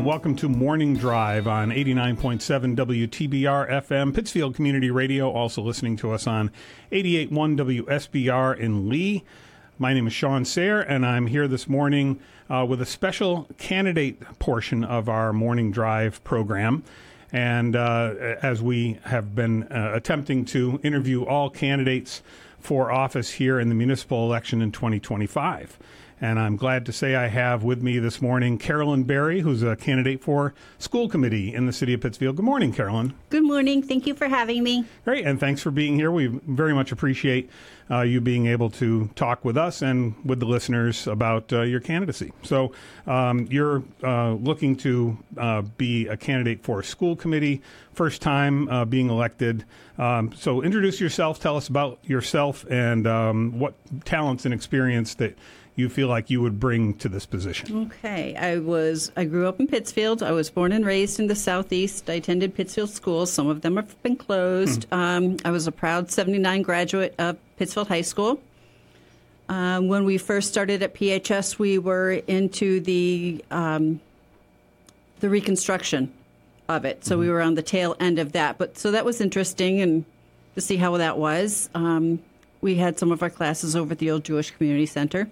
and welcome to Morning Drive on 89.7 WTBR FM, Pittsfield Community Radio, also listening to us on 88.1 WSBR in Lee. My name is Sean Sayre, and I'm here this morning with a special candidate portion of our Morning Drive program. And as we have been attempting to interview all candidates for office here in the municipal election in 2025. And I'm glad to say I have with me this morning Carolyn Berry, who's a candidate for school committee in the city of Pittsfield. Good morning, Carolyn. Good morning. Thank you for having me. Great, and thanks for being here. We very much appreciate you being able to talk with us and with the listeners about your candidacy. So you're looking to be a candidate for a school committee, first time being elected. So introduce yourself, tell us about yourself, and what talents and experience that you feel like you would bring to this position. Okay. I grew up in Pittsfield. I was born and raised in the Southeast. I attended Pittsfield schools. Some of them have been closed. I was a proud 79 graduate of Pittsfield High School. When we first started at PHS, we were into the reconstruction of it. So we were on the tail end of that. So that was interesting and to see how that was. We had some of our classes over at the old Jewish Community Center.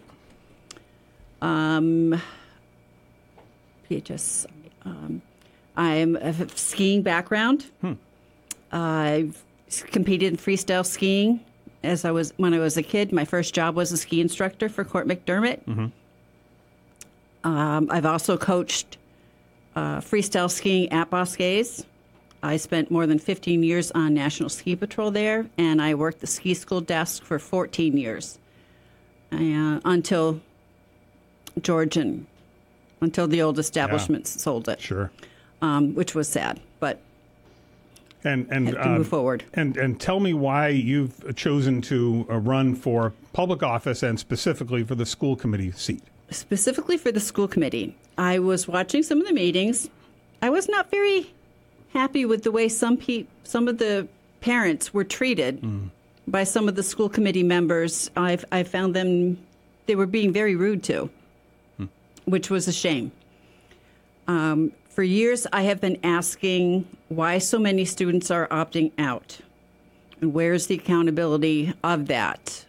PHS. I'm a skiing background. I've competed in freestyle skiing when I was a kid. My first job was a ski instructor for Court McDermott. I've also coached freestyle skiing at Bosques. I spent more than 15 years on National Ski Patrol there, and I worked the ski school desk for 14 years until the old establishments sold it. Sure. Which was sad, but and had to move forward. And tell me why you've chosen to run for public office and specifically for the school committee seat. Specifically for the school committee. I was watching some of the meetings. I was not very happy with the way some of the parents were treated by some of the school committee members. I found they were being very rude to, which was a shame. For years, I have been asking why so many students are opting out, and where's the accountability of that?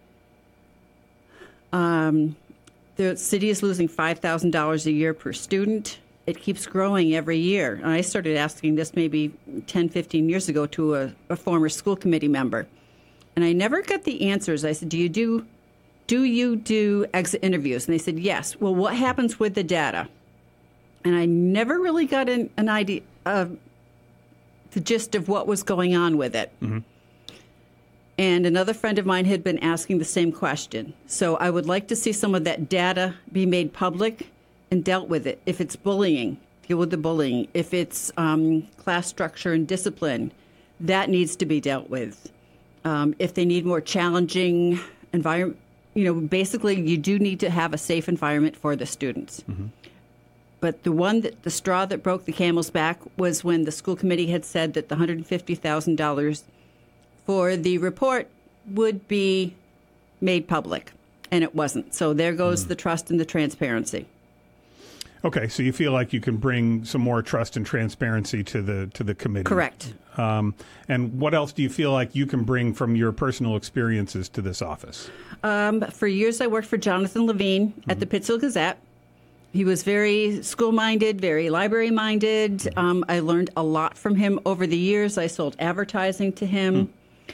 The city is losing $5,000 a year per student. It keeps growing every year. And I started asking this maybe 10, 15 years ago to a former school committee member, and I never got the answers. I said, do you do exit interviews? And they said, yes. Well, what happens with the data? And I never really got an idea of the gist of what was going on with it. And another friend of mine had been asking the same question. So I would like to see some of that data be made public and dealt with it. If it's bullying, deal with the bullying. If it's class structure and discipline, that needs to be dealt with. If they need more challenging environment, basically you do need to have a safe environment for the students. But the straw that broke the camel's back was when the school committee had said that the $150,000 for the report would be made public, and it wasn't. So there goes the trust and the transparency. Okay, so you feel like you can bring some more trust and transparency to the committee. Correct. And what else do you feel like you can bring from your personal experiences to this office? For years, I worked for Jonathan Levine at the Pittsfield Gazette. He was very school-minded, very library-minded. I learned a lot from him over the years. I sold advertising to him.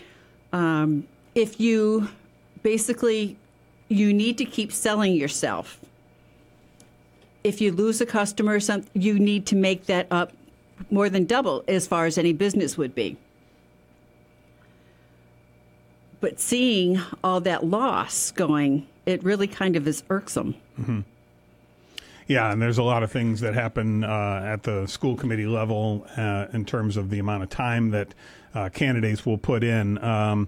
If you need to keep selling yourself. If you lose a customer, you need to make that up more than double as far as any business would be. But seeing all that loss going, it really kind of is irksome. Yeah, and there's a lot of things that happen at the school committee level in terms of the amount of time that candidates will put in. How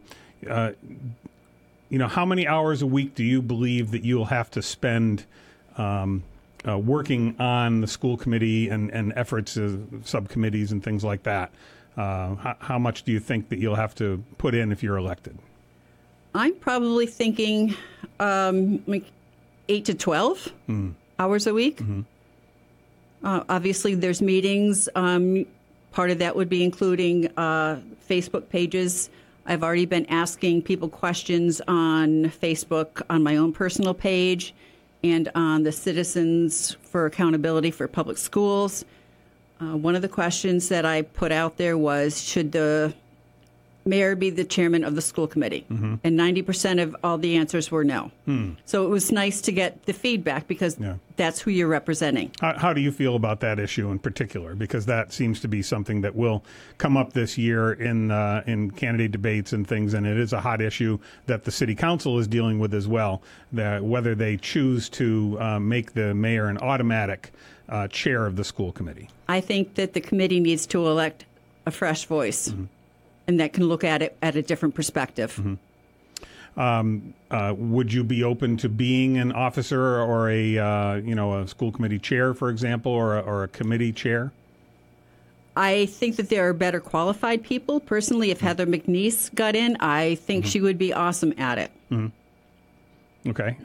many hours a week do you believe that you'll have to spend working on the school committee and efforts of subcommittees and things like that? How much do you think that you'll have to put in if you're elected? I'm probably thinking like 8 to 12 hours a week. Obviously, there's meetings. Part of that would be including Facebook pages. I've already been asking people questions on Facebook, on my own personal page, and on the Citizens for Accountability for Public Schools. One of the questions that I put out there was, should the mayor be the chairman of the school committee? And 90% of all the answers were no. So it was nice to get the feedback because that's who you're representing. How do you feel about that issue in particular? Because that seems to be something that will come up this year in candidate debates and things, and it is a hot issue that the city council is dealing with as well, whether they choose to make the mayor an automatic chair of the school committee. I think that the committee needs to elect a fresh voice. And that can look at it at a different perspective. Would you be open to being an officer or a school committee chair, for example, or a committee chair? I think that there are better qualified people. Personally, if Heather McNeese got in, I think she would be awesome at it. Okay.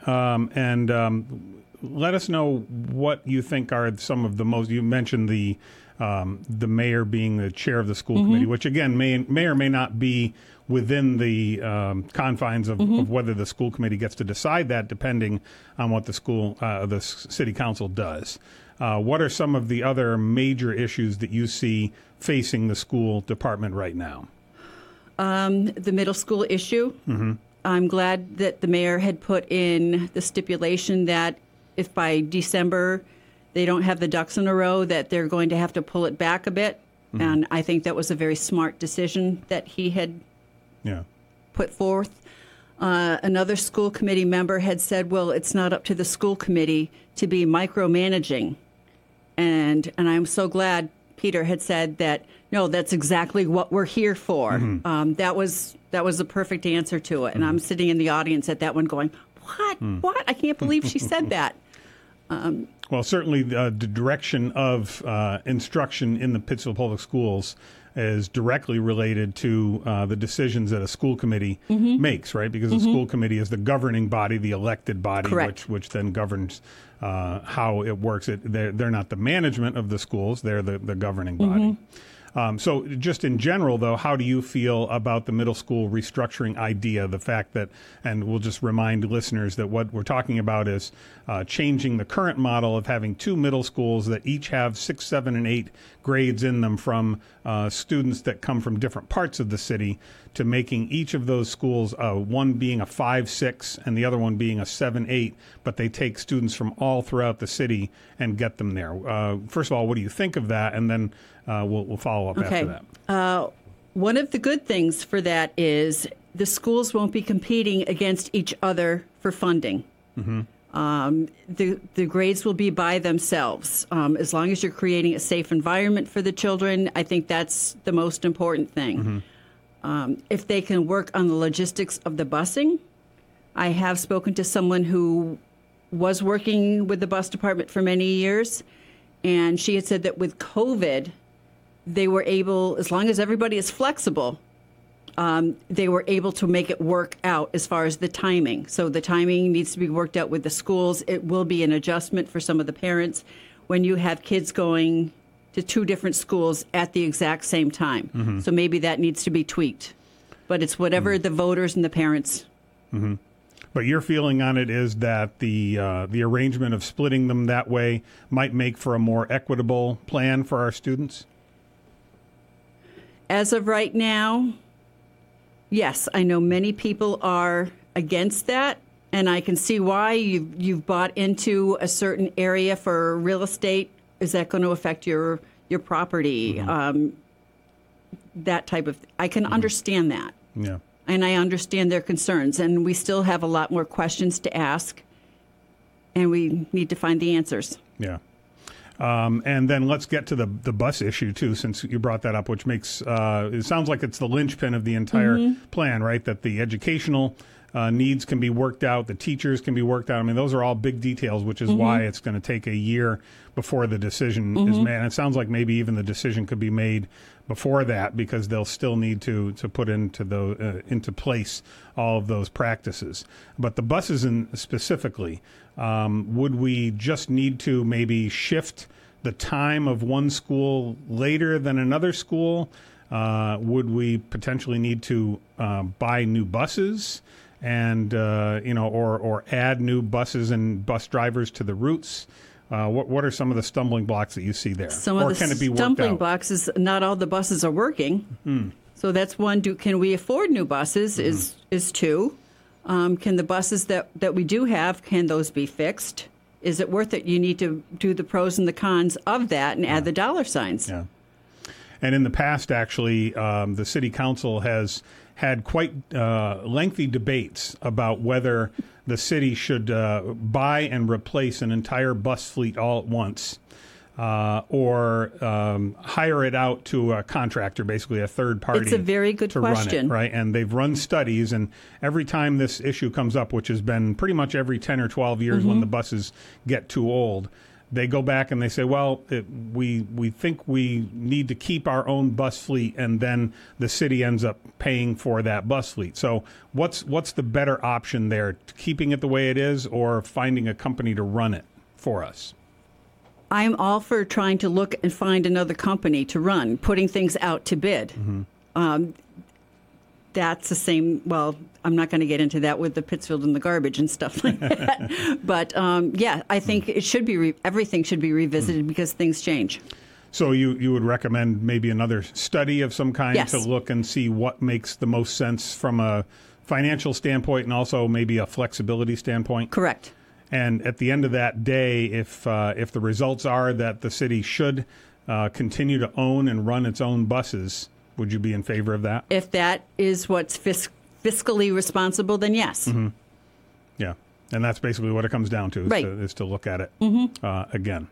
Let us know what you think are some of the most. You mentioned the mayor being the chair of the school committee, which again may or may not be within the confines of whether the school committee gets to decide that, depending on what the city council does. What are some of the other major issues that you see facing the school department right now? The middle school issue. I'm glad that the mayor had put in the stipulation that if by December they don't have the ducks in a row, that they're going to have to pull it back a bit. And I think that was a very smart decision that he had put forth. Another school committee member had said, well, it's not up to the school committee to be micromanaging. And I'm so glad Peter had said that, no, that's exactly what we're here for. That was the perfect answer to it. And I'm sitting in the audience at that one going, what? I can't believe she said that. Well, certainly the direction of instruction in the Pittsfield Public Schools is directly related to the decisions that a school committee makes, right? Because the school committee is the governing body, the elected body, which then governs how it works. They're not the management of the schools; they're the governing body. So just in general, though, how do you feel about the middle school restructuring idea? The fact that, and we'll just remind listeners that what we're talking about is changing the current model of having two middle schools that each have 6, 7, and 8 grades in them from students that come from different parts of the city, to making each of those schools, one being a 5, 6 and the other one being a 7, 8, but they take students from all throughout the city and get them there. First of all, what do you think of that? And then we'll follow up after that. One of the good things for that is the schools won't be competing against each other for funding. The grades will be by themselves. As long as you're creating a safe environment for the children, I think that's the most important thing. If they can work on the logistics of the busing, I have spoken to someone who was working with the bus department for many years, and she had said that with COVID, they were able, as long as everybody is flexible, they were able to make it work out as far as the timing. So the timing needs to be worked out with the schools. It will be an adjustment for some of the parents when you have kids going to 2 different schools at the exact same time. So maybe that needs to be tweaked. But it's whatever the voters and the parents. But your feeling on it is that the arrangement of splitting them that way might make for a more equitable plan for our students? As of right now, yes. I know many people are against that, and I can see why. You've bought into a certain area for real estate. Is that going to affect your property? That type of I can understand that. Yeah. And I understand their concerns, and we still have a lot more questions to ask, and we need to find the answers. Yeah. And then let's get to the bus issue, too, since you brought that up, which makes it sounds like it's the linchpin of the entire plan, right? That the educational needs can be worked out, the teachers can be worked out. I mean, those are all big details, which is why it's going to take a year before the decision is made. And it sounds like maybe even the decision could be made before that, because they'll still need to put into place all of those practices. But the buses specifically, would we just need to maybe shift the time of one school later than another school? Would we potentially need to buy new buses and or add new buses and bus drivers to the routes? What are some of the stumbling blocks that you see there? Can it be stumbling blocks is not all the buses are working. Mm-hmm. So that's one. Can we afford new buses? Mm-hmm. Is two. Can the buses that we do have, can those be fixed? Is it worth it? You need to do the pros and the cons of that and add the dollar signs. Yeah. And in the past, actually, the city council has had quite lengthy debates about whether the city should buy and replace an entire bus fleet all at once or hire it out to a contractor, basically a third party. It's a very good question. Run it, right? And they've run studies, and every time this issue comes up, which has been pretty much every 10 or 12 years when the buses get too old, they go back and they say, well, we think we need to keep our own bus fleet, and then the city ends up paying for that bus fleet. So what's the better option there, keeping it the way it is or finding a company to run it for us? I'm all for trying to look and find another company to run, putting things out to bid. Mm-hmm. That's the same. Well, I'm not going to get into that with the Pittsfield and the garbage and stuff like that. But I think it should be everything should be revisited because things change. So you would recommend maybe another study of some kind Yes. to look and see what makes the most sense from a financial standpoint and also maybe a flexibility standpoint? Correct. And at the end of that day, if the results are that the city should continue to own and run its own buses, would you be in favor of that? If that is what's fiscally responsible, then yes. Mm-hmm. Yeah, and that's basically what it comes down to, right. is to look at it Mm-hmm. again.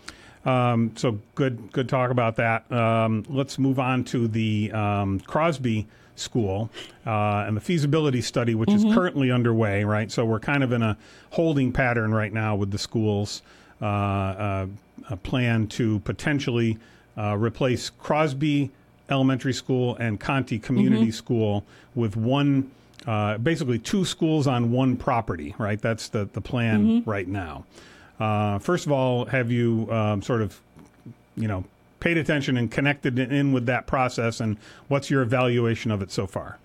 So good talk about that. Let's move on to the Crosby School and the feasibility study, which is currently underway, right? So we're kind of in a holding pattern right now with the schools, a plan to potentially replace Crosby Elementary School and Conti Community School with one, basically two schools on one property, right? That's the plan right now. First of all, have you sort of, paid attention and connected in with that process, and what's your evaluation of it so far?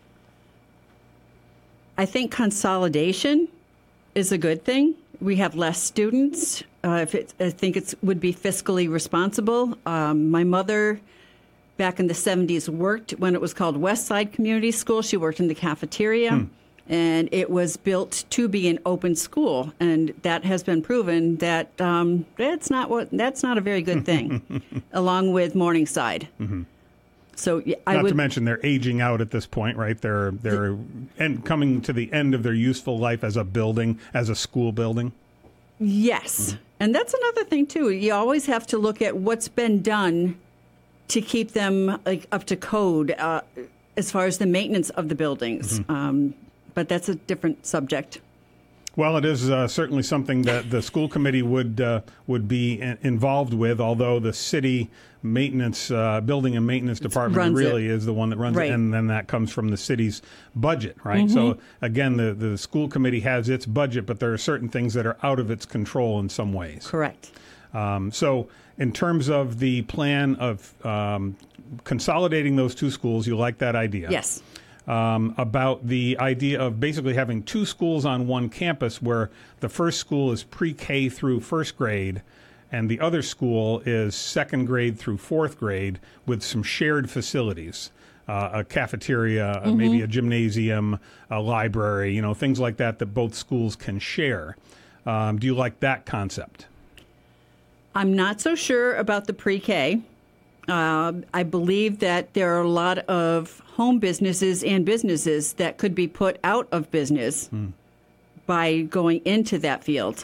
I think consolidation is a good thing. We have less students. I think it would be fiscally responsible. My mother, back in the 70s, worked when it was called Westside Community School. She worked in the cafeteria. And it was built to be an open school, and that has been proven that that's not a very good thing. Along with Morningside, so not to mention they're aging out at this point, right? They're coming to the end of their useful life as a building, as a school building. Yes, and that's another thing too. You always have to look at what's been done to keep them up to code as far as the maintenance of the buildings. But that's a different subject. Well, it is certainly something that the school committee would be involved with, although the city maintenance, building and maintenance department really is the one that runs it, and then that comes from the city's budget, right? So, again, the school committee has its budget, but there are certain things that are out of its control in some ways. Correct. So, in terms of the plan of consolidating those two schools, you like that idea? Yes. About the idea of basically having two schools on one campus where the first school is pre-K through first grade and the other school is second grade through fourth grade with some shared facilities, a cafeteria, maybe a gymnasium, a library, things like that both schools can share. Do you like that concept? I'm not so sure about the pre-K. I believe that there are a lot of home businesses and businesses that could be put out of business by going into that field.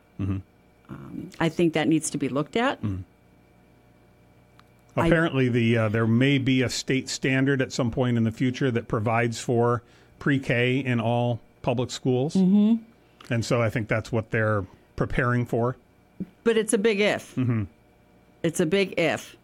I think that needs to be looked at. Apparently, there may be a state standard at some point in the future that provides for pre-K in all public schools. And so I think that's what they're preparing for. But it's a big if. It's a big if.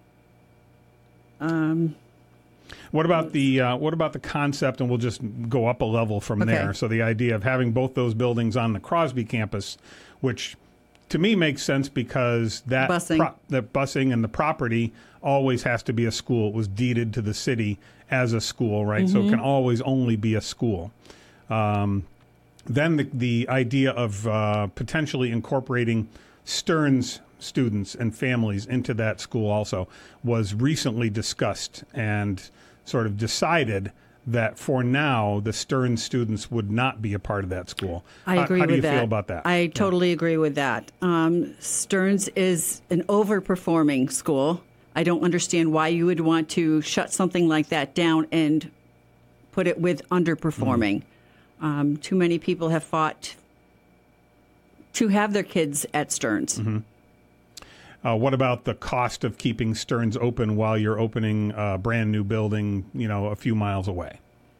What about the concept, and we'll just go up a level from there. So the idea of having both those buildings on the Crosby campus, which to me makes sense because that the busing and the property always has to be a school. It was deeded to the city as a school, right? So it can always only be a school. Then the idea of potentially incorporating Stearns students and families into that school also was recently discussed and sort of decided that for now the Stearns students would not be a part of that school. I agree with that. How do you feel about that? I totally agree with that. Stearns is an overperforming school. I don't understand why you would want to shut something like that down and put it with underperforming. Too many people have fought to have their kids at Stearns. What about the cost of keeping Stearns open while you're opening a brand new building, a few miles away?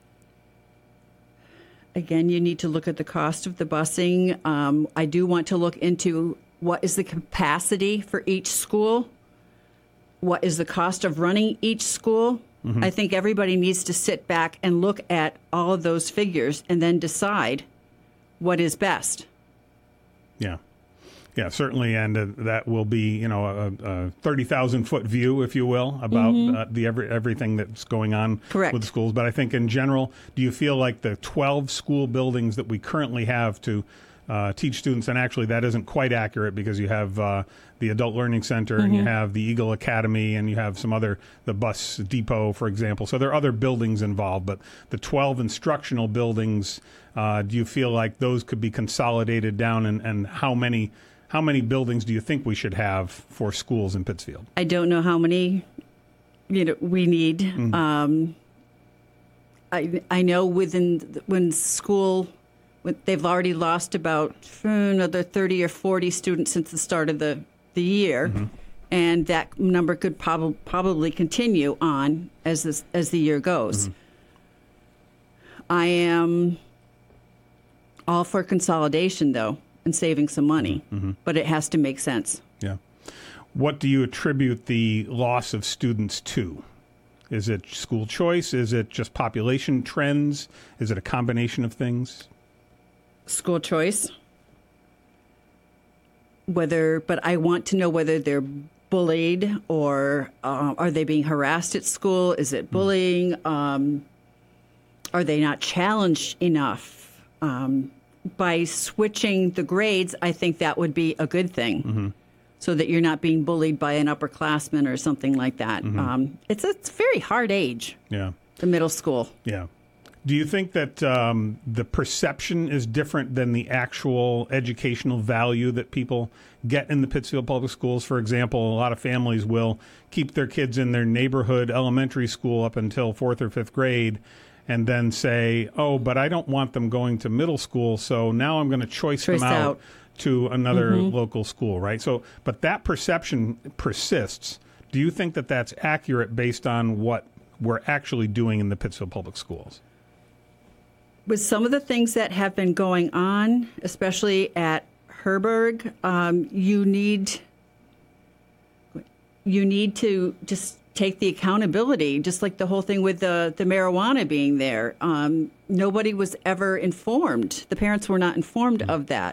Again, you need to look at the cost of the busing. I do want to look into what is the capacity for each school. What is the cost of running each school? I think everybody needs to sit back and look at all of those figures and then decide what is best. Yeah, certainly, and that will be, a 30,000-foot view, if you will, about everything that's going on with the schools. But I think in general, do you feel like the 12 school buildings that we currently have to teach students, and actually that isn't quite accurate because you have the Adult Learning Center and you have the Eagle Academy and you have some other, the bus depot, for example. So there are other buildings involved, but the 12 instructional buildings, do you feel like those could be consolidated down, and how many buildings do you think we should have for schools in Pittsfield? I don't know how many we need. I know when they've already lost about another 30 or 40 students since the start of the year, and that number could probably continue on as the year goes. I am all for consolidation, though, and saving some money, but it has to make sense. Yeah. What do you attribute the loss of students to? Is it school choice? Is it just population trends? Is it a combination of things? School choice. But I want to know whether they're bullied or are they being harassed at school? Is it bullying? Are they not challenged enough? By switching the grades, I think that would be a good thing, so that you're not being bullied by an upperclassman or something like that. It's a very hard age, the middle school. Yeah. Do you think that the perception is different than the actual educational value that people get in the Pittsfield Public Schools? For example, a lot of families will keep their kids in their neighborhood elementary school up until 4th or 5th grade, and then say, oh, but I don't want them going to middle school, so now I'm going to choice them out to another local school, right? So, but that perception persists. Do you think that that's accurate based on what we're actually doing in the Pittsfield Public Schools? With some of the things that have been going on, especially at Herberg, you need to just take the accountability, just like the whole thing with the marijuana being there. Nobody was ever informed. The parents were not informed of that.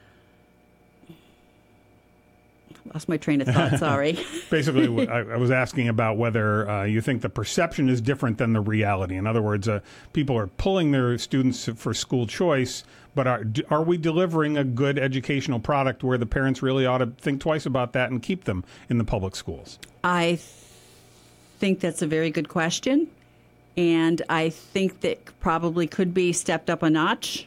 Lost my train of thought, sorry. Basically, I was asking about whether you think the perception is different than the reality. In other words, people are pulling their students for school choice, but are we delivering a good educational product where the parents really ought to think twice about that and keep them in the public schools? I think that's a very good question, and I think that probably could be stepped up a notch.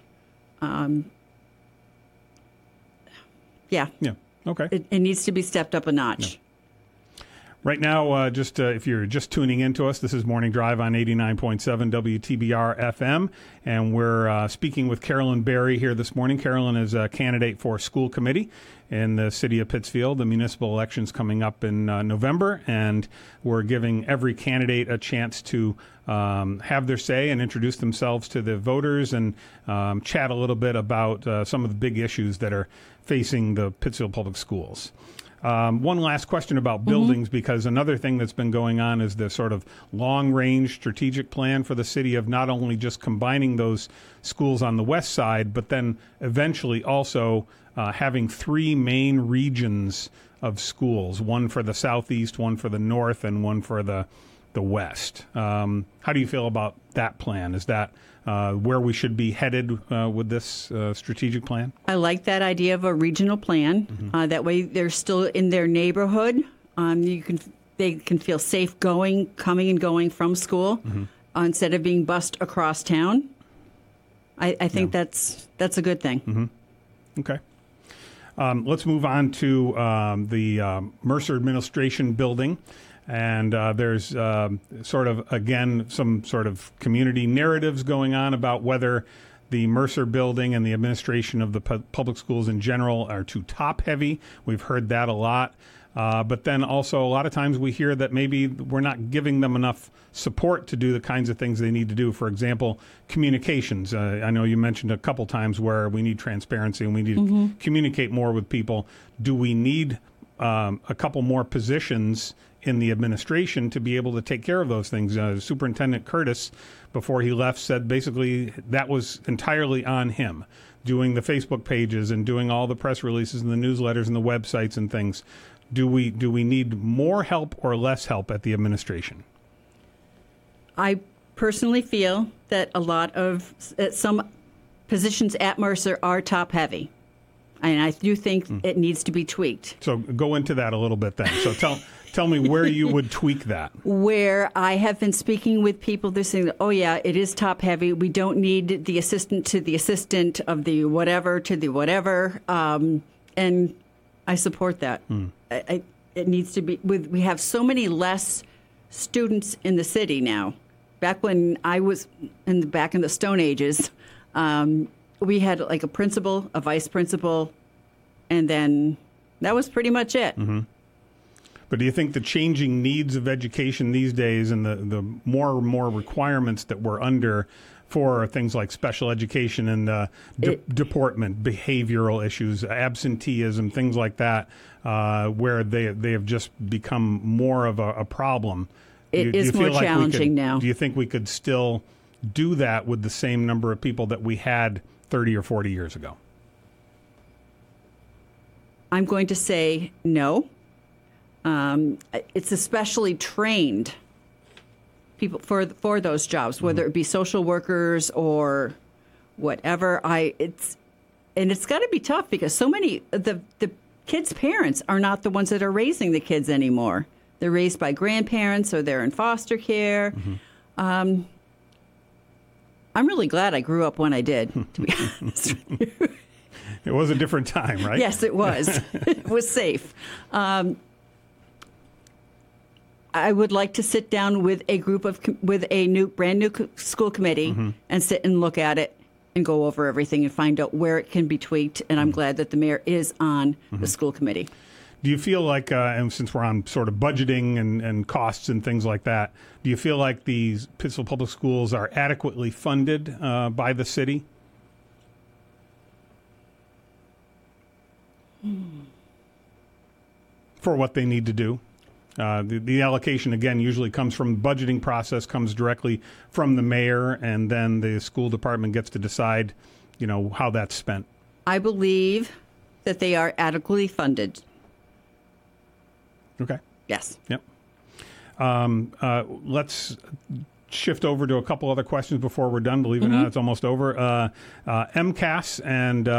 Yeah. Okay. It needs to be stepped up a notch. Yeah. Right now, if you're just tuning into us, this is Morning Drive on 89.7 WTBR FM, and we're speaking with Carolyn Berry here this morning. Carolyn is a candidate for school committee in the city of Pittsfield. The municipal election's coming up in November, and we're giving every candidate a chance to have their say and introduce themselves to the voters and chat a little bit about some of the big issues that are facing the Pittsfield Public Schools. One last question about buildings, because another thing that's been going on is the sort of long-range strategic plan for the city of not only just combining those schools on the west side, but then eventually also having 3 main regions of schools, one for the southeast, one for the north, and one for the west. How do you feel about that plan? Is that where we should be headed with this strategic plan? I like that idea of a regional plan. That way they're still in their neighborhood. They can feel safe coming and going from school instead of being bused across town. I think that's a good thing. Okay. Let's move on to the Mercer Administration Building. And there's sort of, again, some sort of community narratives going on about whether the Mercer Building and the administration of the public schools in general are too top-heavy. We've heard that a lot. But then also a lot of times we hear that maybe we're not giving them enough support to do the kinds of things they need to do. For example, communications. I know you mentioned a couple times where we need transparency and we need to communicate more with people. Do we need a couple more positions in the administration to be able to take care of those things? Superintendent Curtis, before he left, said basically that was entirely on him, doing the Facebook pages and doing all the press releases and the newsletters and the websites and things. Do we need more help or less help at the administration? I personally feel that some positions at Mercer are top heavy. And I do think it needs to be tweaked. So go into that a little bit then. So tell me where you would tweak that. Where I have been speaking with people, they're saying, oh, yeah, it is top heavy. We don't need the assistant to the assistant of the whatever to the whatever. And I support that. It needs to be. We have so many less students in the city now. Back when I was back in the Stone Ages, we had like a principal, a vice principal, and then that was pretty much it. But do you think the changing needs of education these days and the more and more requirements that we're under for things like special education and deportment, behavioral issues, absenteeism, things like that, where they have just become more of a problem? It is more challenging now. Do you think we could still do that with the same number of people that we had 30 or 40 years ago? I'm going to say no. It's especially trained people for those jobs, whether it be social workers or whatever. It's got to be tough because so many the kids' parents are not the ones that are raising the kids anymore. They're raised by grandparents or they're in foster care. I'm really glad I grew up when I did, to be honest with you. It was a different time, right? Yes, it was. It was safe. I would like to sit down with a group with a brand new school committee and sit and look at it and go over everything and find out where it can be tweaked. And I'm glad that the mayor is on the school committee. Do you feel like, and since we're on sort of budgeting and costs and things like that, do you feel like these Pittsfield Public Schools are adequately funded by the city? For what they need to do? The allocation, again, usually comes from the budgeting process, comes directly from the mayor, and then the school department gets to decide, how that's spent. I believe that they are adequately funded. Okay. Yes. Yep. Let's shift over to a couple other questions before we're done. Believe it or not, it's almost over. MCAS and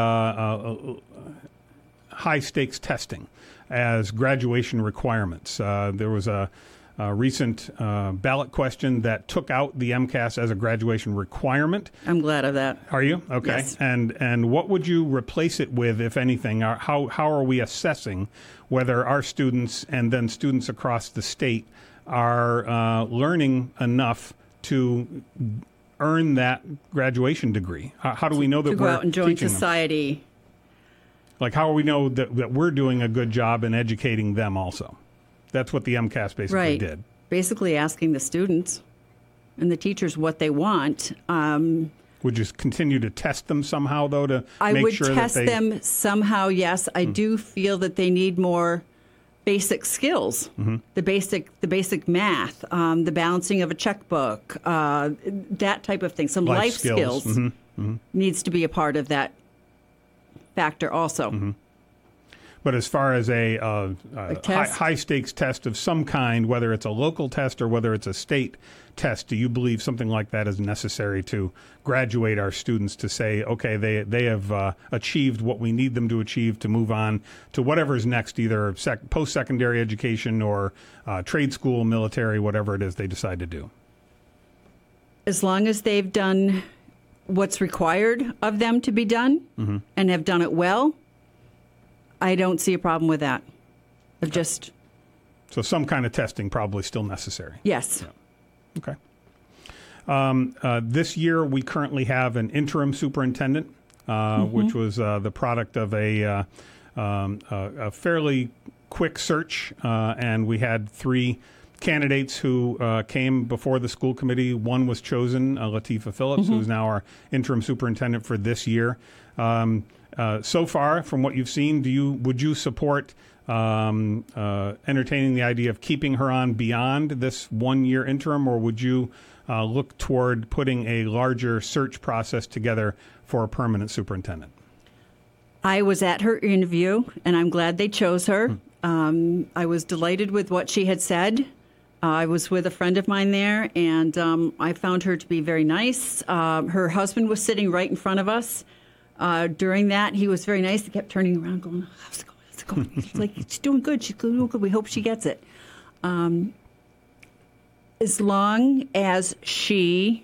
high-stakes testing as graduation requirements. There was a recent ballot question that took out the MCAS as a graduation requirement. I'm glad of that. Are you? Okay. Yes. And what would you replace it with, if anything? How are we assessing whether our students and then students across the state are learning enough to earn that graduation degree? How do we know that to go we're out and join teaching society? Them? Like, how do we know that we're doing a good job in educating them also? That's what the MCAS basically did. Basically asking the students and the teachers what they want. Would you continue to test them somehow, though, to make sure that they... I would test them somehow, yes. I do feel that they need more basic skills, the basic math, the balancing of a checkbook, that type of thing. Some life skills needs to be a part of that factor also. But as far as a high stakes test of some kind, whether it's a local test or whether it's a state test, do you believe something like that is necessary to graduate our students to say, okay, they have achieved what we need them to achieve to move on to whatever's next, either post-secondary education or trade school, military, whatever it is they decide to do? As long as they've done what's required of them to be done and have done it well, I don't see a problem with that. So some kind of testing probably still necessary. Yes. Yeah. Okay. This year we currently have an interim superintendent, which was the product of a fairly quick search, and we had 3 candidates who came before the school committee. One was chosen, Latifah Phillips, who's now our interim superintendent for this year. So far, from what you've seen, would you support entertaining the idea of keeping her on beyond this 1-year interim, or would you look toward putting a larger search process together for a permanent superintendent? I was at her interview, and I'm glad they chose her. I was delighted with what she had said. I was with a friend of mine there, and I found her to be very nice. Her husband was sitting right in front of us. During that, he was very nice. He kept turning around going, how's it going? How's it going? She's like, she's doing good. She's doing good. We hope she gets it. As long as she...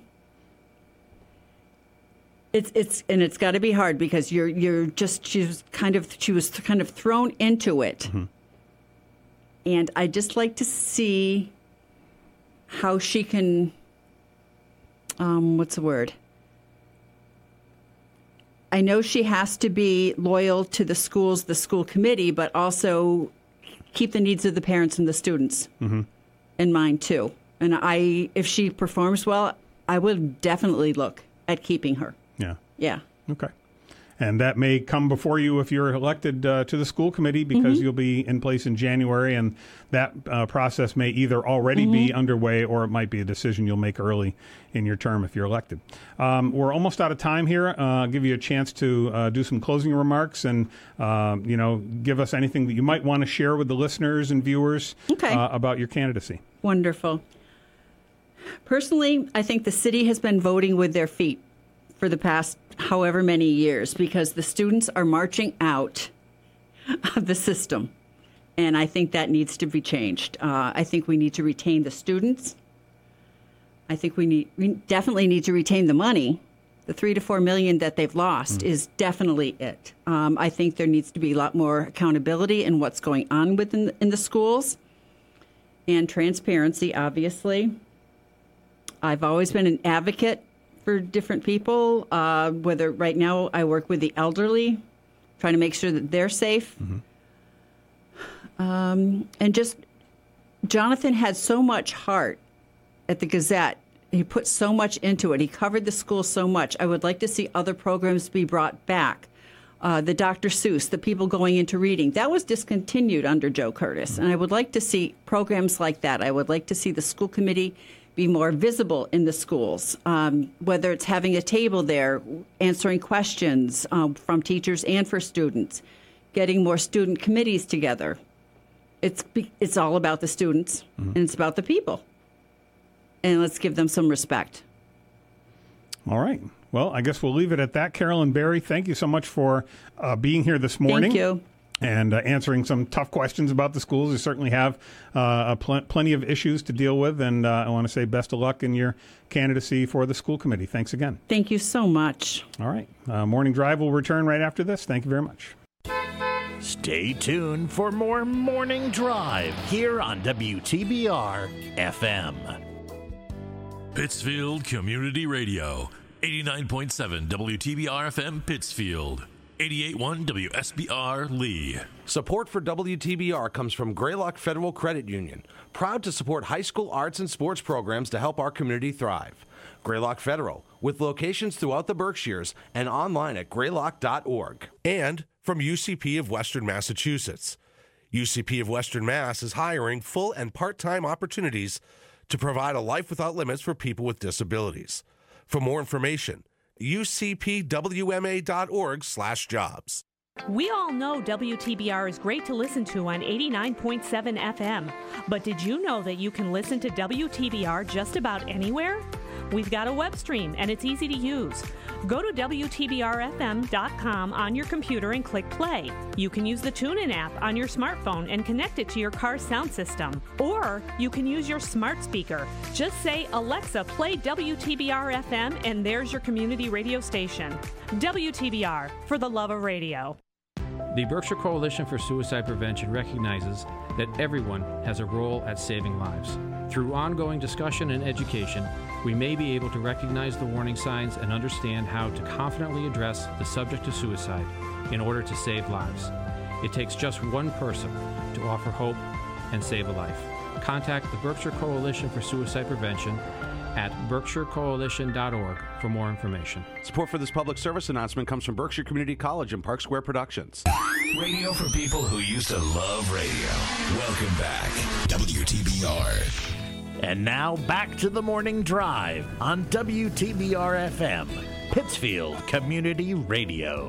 It's got to be hard because she was kind of thrown into it. And I just like to see how she can, what's the word? I know she has to be loyal to the schools, the school committee, but also keep the needs of the parents and the students in mind too. And if she performs well, I would definitely look at keeping her. Yeah. Yeah. Okay. And that may come before you if you're elected to the school committee, because you'll be in place in January, and that process may either already be underway or it might be a decision you'll make early in your term if you're elected. We're almost out of time here. I'll give you a chance to do some closing remarks and, give us anything that you might want to share with the listeners and viewers about your candidacy. Wonderful. Personally, I think the city has been voting with their feet for the past however many years, because the students are marching out of the system. And I think that needs to be changed. I think we need to retain the students. I think we definitely need to retain the money. The $3 to $4 million that they've lost is definitely it. I think there needs to be a lot more accountability in what's going on in the schools, and transparency, obviously. I've always been an advocate for different people, whether right now I work with the elderly, trying to make sure that they're safe. And just, Jonathan had so much heart at the Gazette. He put so much into it. He covered the school so much. I would like to see other programs be brought back. The Dr. Seuss, the people going into reading, that was discontinued under Joe Curtis. And I would like to see programs like that. I would like to see the school committee be more visible in the schools, whether it's having a table there, answering questions from teachers and for students, getting more student committees together. It's all about the students, and it's about the people. And let's give them some respect. All right. Well, I guess we'll leave it at that. Carolyn Berry, thank you so much for being here this morning. Thank you. And answering some tough questions about the schools. You certainly have plenty of issues to deal with, and I want to say best of luck in your candidacy for the school committee. Thanks again. Thank you so much. All right. Morning Drive will return right after this. Thank you very much. Stay tuned for more Morning Drive here on WTBR FM. Pittsfield Community Radio, 89.7 WTBR FM Pittsfield. 88.1 WSBR Lee. Support for WTBR comes from Greylock Federal Credit Union, proud to support high school arts and sports programs to help our community thrive. Greylock Federal, with locations throughout the Berkshires and online at greylock.org. And from UCP of Western Massachusetts. UCP of Western Mass is hiring full and part-time opportunities to provide a life without limits for people with disabilities. For more information, ucpwma.org/jobs. We all know WTBR is great to listen to on 89.7 FM, but did you know that you can listen to WTBR just about anywhere? We've got a web stream and it's easy to use. Go to WTBRFM.com on your computer and click play. You can use the TuneIn app on your smartphone and connect it to your car's sound system. Or you can use your smart speaker. Just say, Alexa, play WTBR FM, and there's your community radio station. WTBR, for the love of radio. The Berkshire Coalition for Suicide Prevention recognizes that everyone has a role at saving lives. Through ongoing discussion and education, we may be able to recognize the warning signs and understand how to confidently address the subject of suicide in order to save lives. It takes just one person to offer hope and save a life. Contact the Berkshire Coalition for Suicide Prevention at berkshirecoalition.org for more information. Support for this public service announcement comes from Berkshire Community College and Park Square Productions. Radio for people who used to love radio. Welcome back, WTBR. And now back to the morning drive on WTBR FM, Pittsfield Community Radio.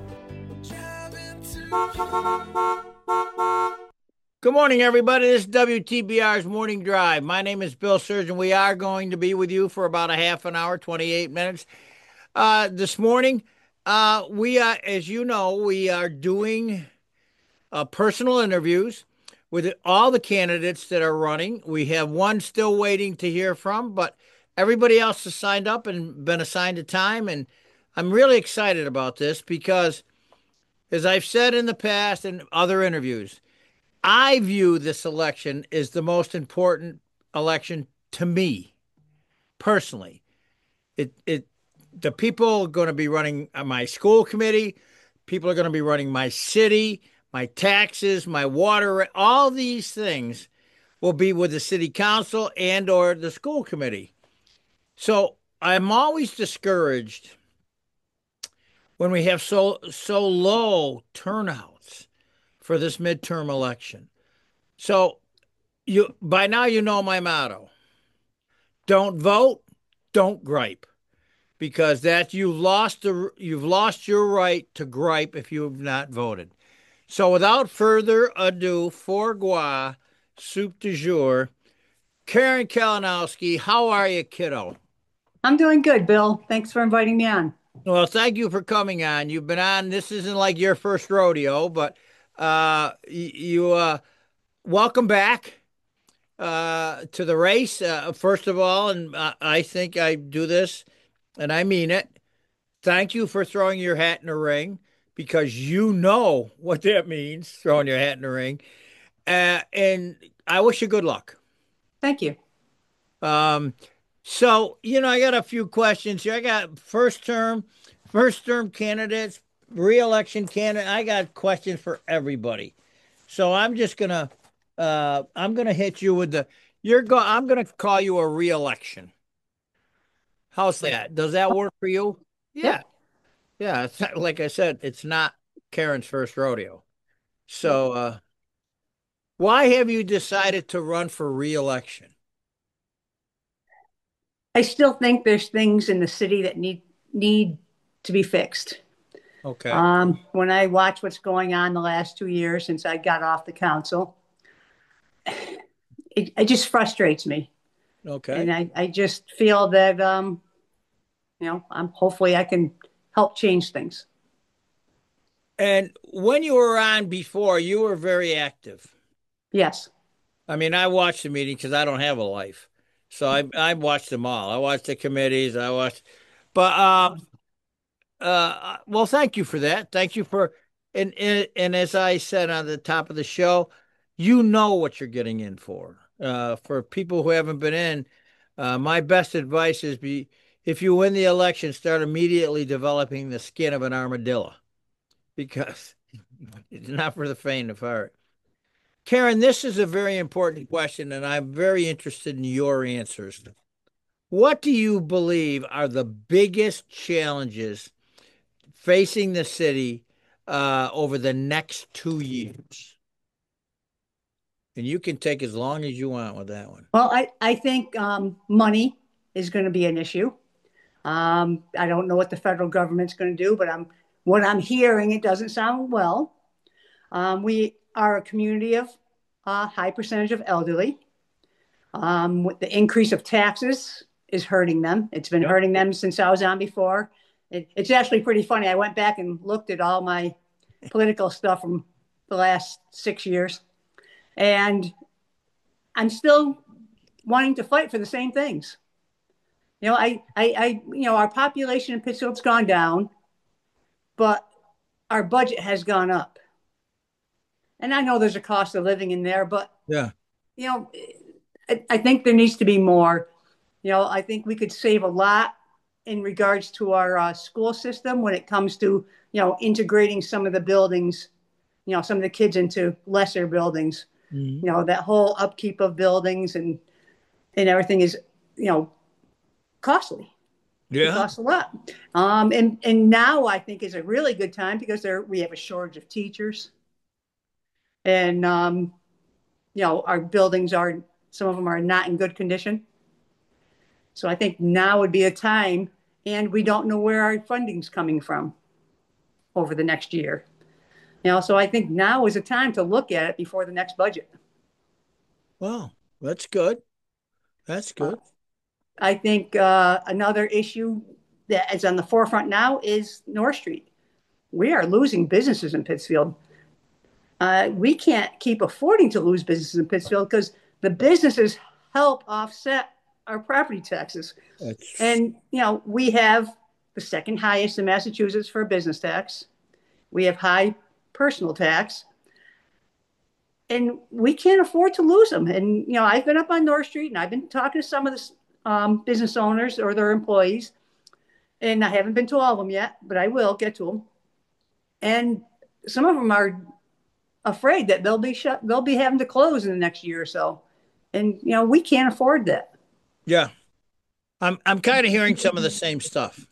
Good morning, everybody. This is WTBR's Morning Drive. My name is Bill Surgeon. We are going to be with you for about a half an hour, 28 minutes. This morning, we are, as you know, we are doing personal interviews with all the candidates that are running. We have one still waiting to hear from, but everybody else has signed up and been assigned a time. And I'm really excited about this because, as I've said in the past in other interviews, I view this election as the most important election to me, personally. The people are going to be running my school committee. People are going to be running my city, my taxes, my water. All these things will be with the city council and or the school committee. So I'm always discouraged when we have so low turnouts for this midterm election. So by now you know my motto. Don't vote, don't gripe. Because that you've lost your right to gripe if you have not voted. So without further ado, fourgois, soup du jour, Karen Kalinowski, how are you, kiddo? I'm doing good, Bill. Thanks for inviting me on. Well, thank you for coming on. You've been on. This isn't like your first rodeo, but welcome back to the race. First of all, and I think I do this, and I mean it. Thank you for throwing your hat in the ring, because you know what that means, throwing your hat in the ring. And I wish you good luck. Thank you. So, I got a few questions here. I got first term candidates, re-election candidate. I got questions for everybody. So I'm just gonna hit you with I'm gonna call you a re-election. How's that? Does that work for you? Yeah. Yeah. It's not, like I said, it's not Karen's first rodeo. So, why have you decided to run for re-election? I still think there's things in the city that need to be fixed. Okay. When I watch what's going on the last 2 years since I got off the council, it just frustrates me. Okay. And I just feel that, hopefully I can help change things. And when you were on before, you were very active. Yes. I mean, I watched the meeting because I don't have a life. So I watched them all. I watched the committees. Well, thank you for that. Thank you for, and as I said on the top of the show, you know what you're getting in for. For people who haven't been in, my best advice is if you win the election, start immediately developing the skin of an armadillo, because it's not for the faint of heart. Karen, this is a very important question, and I'm very interested in your answers. What do you believe are the biggest challenges facing the city over the next 2 years? And you can take as long as you want with that one. Well, I think money is going to be an issue. I don't know what the federal government's going to do, but what I'm hearing, it doesn't sound well. We are a community of high percentage of elderly. With the increase of taxes is hurting them. It's been hurting them since I was on before. It's actually pretty funny. I went back and looked at all my political stuff from the last 6 years, and I'm still wanting to fight for the same things. Our population in Pittsfield's gone down, but our budget has gone up. And I know there's a cost of living in there, but I think there needs to be more. I think we could save a lot in regards to our school system when it comes to, integrating some of the buildings, some of the kids into lesser buildings. Mm-hmm. That whole upkeep of buildings and everything is, costly. Yeah. It costs a lot. And now I think is a really good time because we have a shortage of teachers. And, our buildings some of them are not in good condition. So I think now would be a time, and we don't know where our funding's coming from over the next year. So I think now is a time to look at it before the next budget. Wow, that's good. That's good. I think another issue that is on the forefront now is North Street. We are losing businesses in Pittsfield. We can't keep affording to lose businesses in Pittsfield because the businesses help offset our property taxes. And, we have the second highest in Massachusetts for business tax. We have high personal tax. And we can't afford to lose them. And, I've been up on North Street and I've been talking to some of the business owners or their employees. And I haven't been to all of them yet, but I will get to them. And some of them are afraid that they'll be having to close in the next year or so. And, we can't afford that. Yeah. I'm kind of hearing some of the same stuff.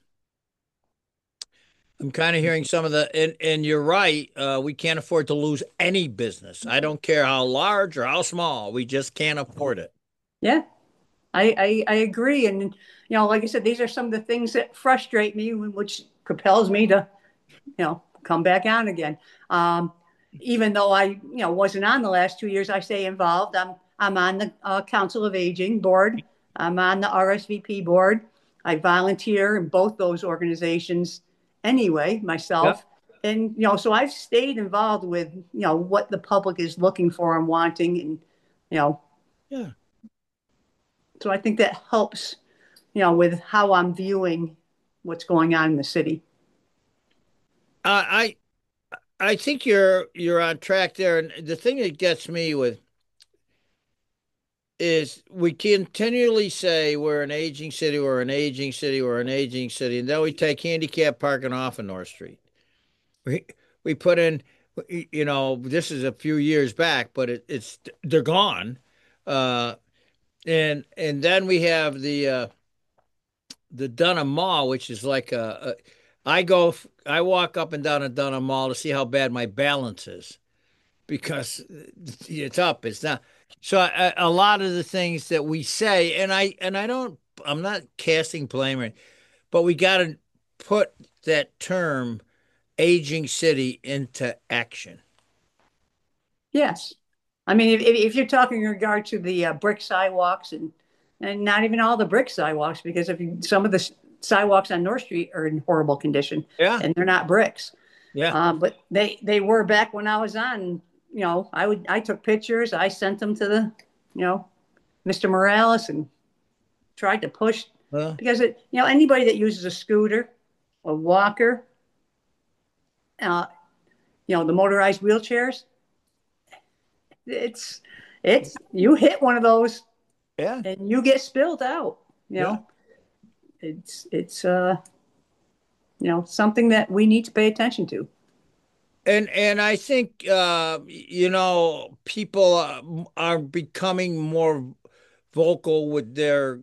I'm kind of hearing some of and you're right. We can't afford to lose any business. I don't care how large or how small. We just can't afford it. Yeah, I agree. And, like I said, these are some of the things that frustrate me, which propels me to, come back on again. Even though I, wasn't on the last 2 years, I stay involved. I'm on the Council of Aging board. I'm on the RSVP board. I volunteer in both those organizations anyway, myself. Yep. And, so I've stayed involved with, what the public is looking for and wanting. And, Yeah. So I think that helps, with how I'm viewing what's going on in the city. I think you're on track there. And the thing that gets me is we continually say we're an aging city, we're an aging city, we're an aging city. And then we take handicap parking off of North Street. We put in, this is a few years back, but they're gone. And then we have the Dunham Mall, which is like I walk up and down a Dunham Mall to see how bad my balance is because it's up, it's down. So a lot of the things that we say, I'm not casting blame, but we got to put that term aging city into action. Yes. I mean, if you're talking in regard to the brick sidewalks and not even all the brick sidewalks, because some of the sidewalks on North Street are in horrible condition, and they're not bricks. Yeah. But they were back when I was on. I took pictures. I sent them to the, Mr. Morales and tried to push because anybody that uses a scooter, a walker, the motorized wheelchairs, it's you hit one of those, and you get spilled out. It's something that we need to pay attention to. And I think people are becoming more vocal with their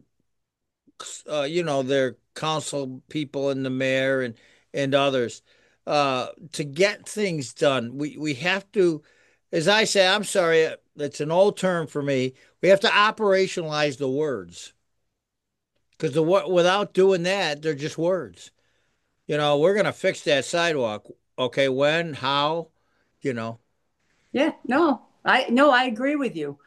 their council people and the mayor and others to get things done. We have to, as I say, I'm sorry, that's an old term for me. We have to operationalize the words because without doing that, they're just words. We're going to fix that sidewalk. Okay, when, how, you know. Yeah, no, I agree with you.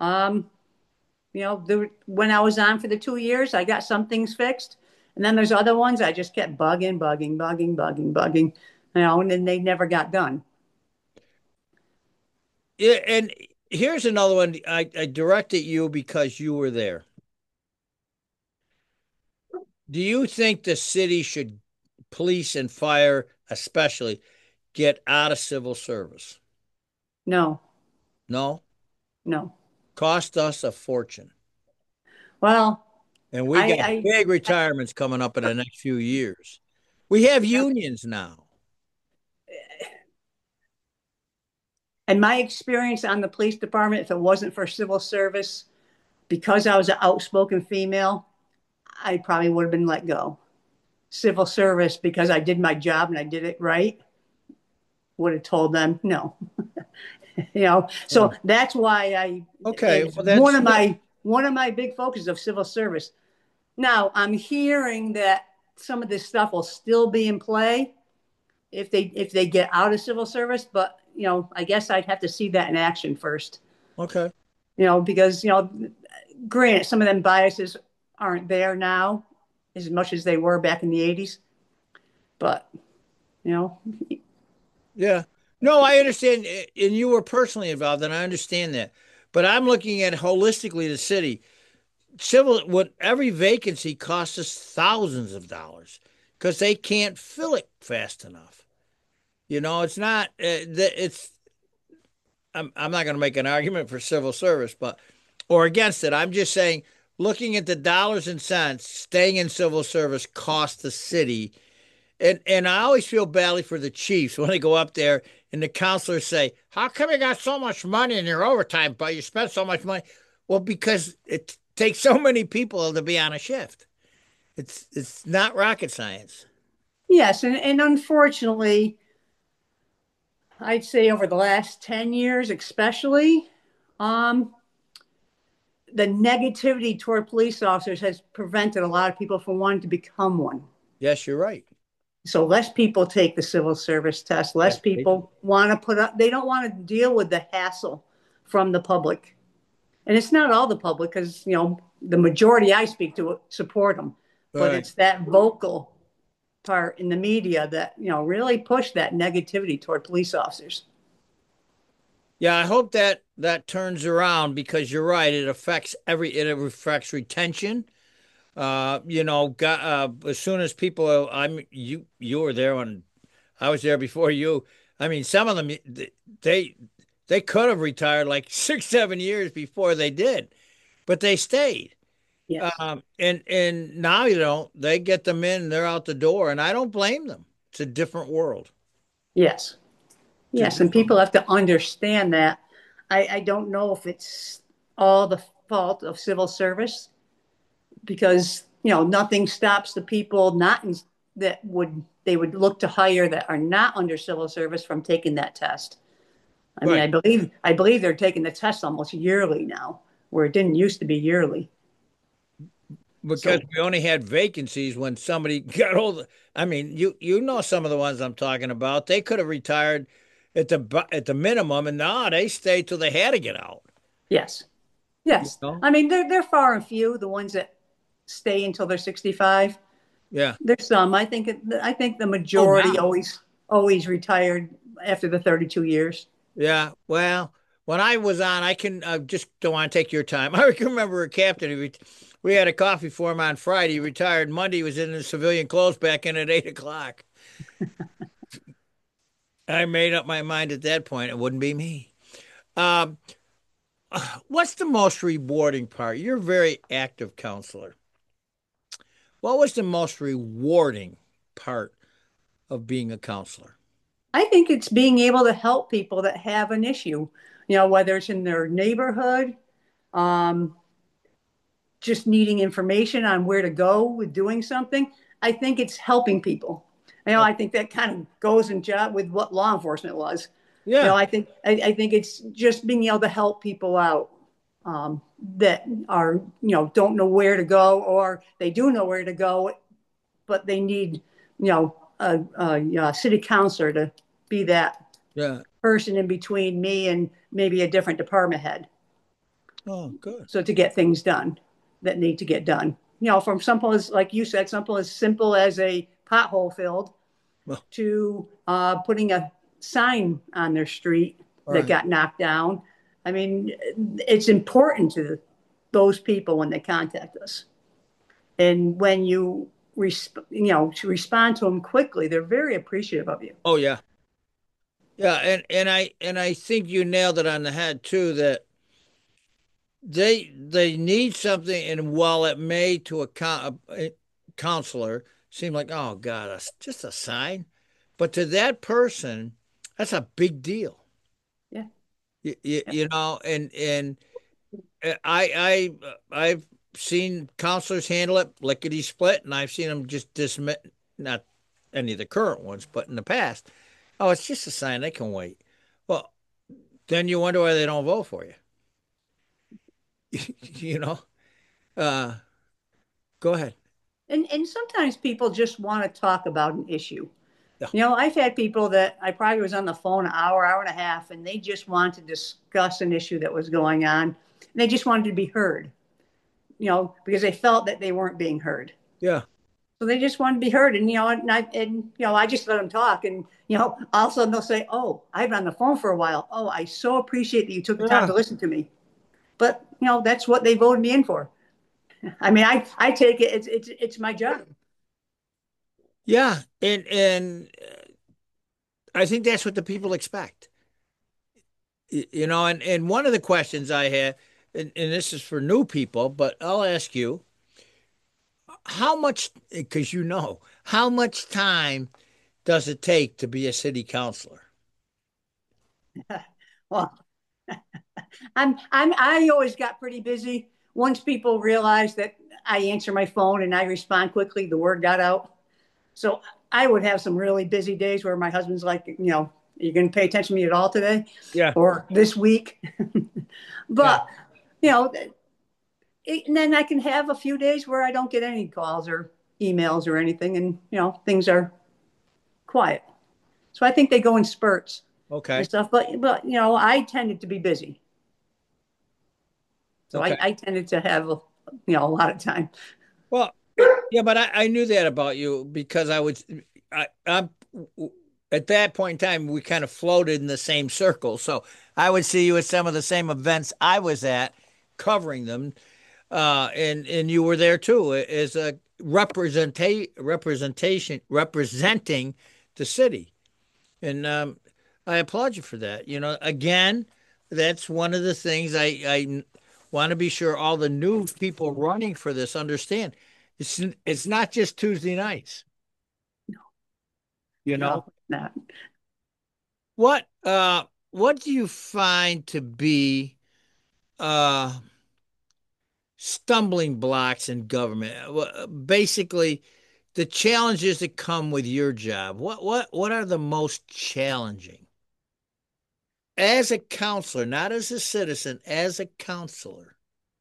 When I was on for the 2 years, I got some things fixed. And then there's other ones I just kept bugging, and then they never got done. Yeah, and here's another one. I directed you because you were there. Do you think the city should, police and fire especially, get out of civil service? No. No? No. Cost us a fortune. Well, and we got big retirements coming up in the next few years. We have unions now. In my experience on the police department, if it wasn't for civil service, because I was an outspoken female, I probably would have been let go. Civil service, because I did my job and I did it right, would have told them no. So that's why that's one of my big focuses of civil service. Now I'm hearing that some of this stuff will still be in play if they get out of civil service, but I guess I'd have to see that in action first. Okay. Because granted, some of them biases aren't there now as much as they were back in the 80s. But yeah. No, I understand, and you were personally involved, and I understand that. But I'm looking at holistically the city. Every vacancy costs us thousands of dollars because they can't fill it fast enough. It's not. I'm not going to make an argument for civil service, or against it. I'm just saying, looking at the dollars and cents, staying in civil service costs the city. And I always feel badly for the chiefs when they go up there and the counselors say, how come you got so much money in your overtime, but you spent so much money? Well, because it takes so many people to be on a shift. It's not rocket science. Yes, and unfortunately, I'd say over the last 10 years especially, the negativity toward police officers has prevented a lot of people from wanting to become one. Yes, you're right. So less people take the civil service test. Less people want to they don't want to deal with the hassle from the public. And it's not all the public because, the majority I speak to support them. But It's that vocal part in the media that, really push that negativity toward police officers. Yeah, I hope that turns around because you're right. It affects retention. As soon as people, you were there when I was there before you. I mean, some of them, they could have retired like 6-7 years before they did, but they stayed. Yes. And now, they get them in, they're out the door, and I don't blame them. It's a different world. Yes. Yes. And people have to understand that. I don't know if it's all the fault of civil service because, nothing stops the people they would look to hire that are not under civil service from taking that test. I mean, I believe they're taking the test almost yearly now, where it didn't used to be yearly. Because we only had vacancies when somebody got old. I mean, you know some of the ones I'm talking about. They could have retired at the minimum, and now they stay till they had to get out. Yes. Yes. I mean, they're far and few, the ones that stay until they're 65. Yeah. There's some. I think the majority always retired after the 32 years. Yeah. Well, when I was on, I just don't want to take your time. I can remember a captain. We had a coffee for him on Friday. He retired Monday. He was in his civilian clothes back in at 8:00. I made up my mind at that point. It wouldn't be me. What's the most rewarding part? You're a very active counselor. What was the most rewarding part of being a counselor? I think it's being able to help people that have an issue, whether it's in their neighborhood, just needing information on where to go with doing something. I think it's helping people. I think that kind of goes in job with what law enforcement was. Yeah. I think it's just being able to help people out that are, don't know where to go, or they do know where to go, but they need, a city councilor to be that person in between me and maybe a different department head. Oh, good. So to get things done that need to get done, from simple as, like you said, simple as a pothole filled to putting a sign on their street that got knocked down. I mean, it's important to those people when they contact us. And when you to respond to them quickly, they're very appreciative of you. Oh, yeah. Yeah, and I think you nailed it on the head too, that they need something, and while it may to a counselor seem like, oh God, just a sign, but to that person, that's a big deal. Yeah. You know, and I've seen counselors handle it lickety split, and I've seen them just dismiss, not any of the current ones, but in the past, oh, it's just a sign, they can wait. Well, then you wonder why they don't vote for you. You know, go ahead. And sometimes people just want to talk about an issue. Yeah. I've had people that I probably was on the phone an hour and a half, and they just wanted to discuss an issue that was going on. And they just wanted to be heard, because they felt that they weren't being heard. Yeah. So they just wanted to be heard. And, I just let them talk. And, all of a sudden they'll say, oh, I've been on the phone for a while. Oh, I so appreciate that you took the time to listen to me. But, that's what they voted me in for. I mean, I take it. It's my job. Yeah. And I think that's what the people expect. And one of the questions I had, and this is for new people, but I'll ask you, how much, because how much time does it take to be a city councilor? Well, I always got pretty busy. Once people realized that I answer my phone and I respond quickly, the word got out. So I would have some really busy days where my husband's like, are you going to pay attention to me at all today? Yeah. Or this week? But, and then I can have a few days where I don't get any calls or emails or anything. And, things are quiet. So I think they go in spurts. Okay. And stuff. But, I tended to be busy. So okay. I tended to have, a lot of time. Well, yeah, but I knew that about you because I'm at that point in time, we kind of floated in the same circle. So I would see you at some of the same events I was at, covering them. And you were there too as a representing the city. And I applaud you for that. Again, that's one of the things I want to be sure all the new people running for this understand. It's not just Tuesday nights. No. No, not. What do you find to be stumbling blocks in government? Basically, the challenges that come with your job. What are the most challenging? As a counselor, not as a citizen, as a counselor.